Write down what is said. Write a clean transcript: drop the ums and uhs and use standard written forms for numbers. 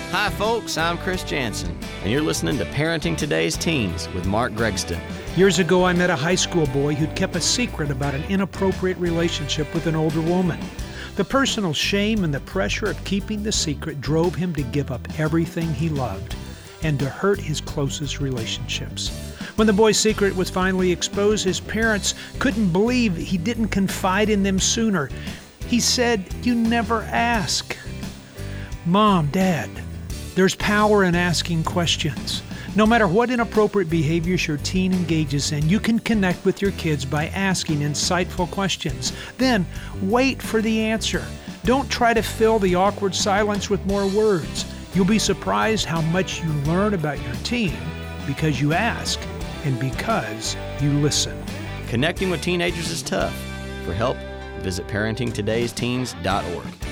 Hi, folks. I'm Chris Jansen, and you're listening to Parenting Today's Teens with Mark Gregston. Years ago, I met a high school boy who'd kept a secret about an inappropriate relationship with an older woman. The personal shame and the pressure of keeping the secret drove him to give up everything he loved and to hurt his closest relationships. When the boy's secret was finally exposed, his parents couldn't believe he didn't confide in them sooner. He said, "You never ask." Mom, Dad, there's power in asking questions. No matter what inappropriate behaviors your teen engages in, you can connect with your kids by asking insightful questions. Then, wait for the answer. Don't try to fill the awkward silence with more words. You'll be surprised how much you learn about your teen because you ask and because you listen. Connecting with teenagers is tough. For help, visit parentingtodaysteens.org.